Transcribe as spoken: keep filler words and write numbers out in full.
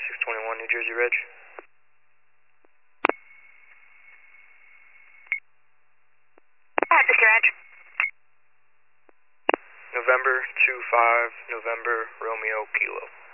twenty-six twenty-one, New Jersey Reg. Hi, Mister Reg. November two five, November Romeo Kilo.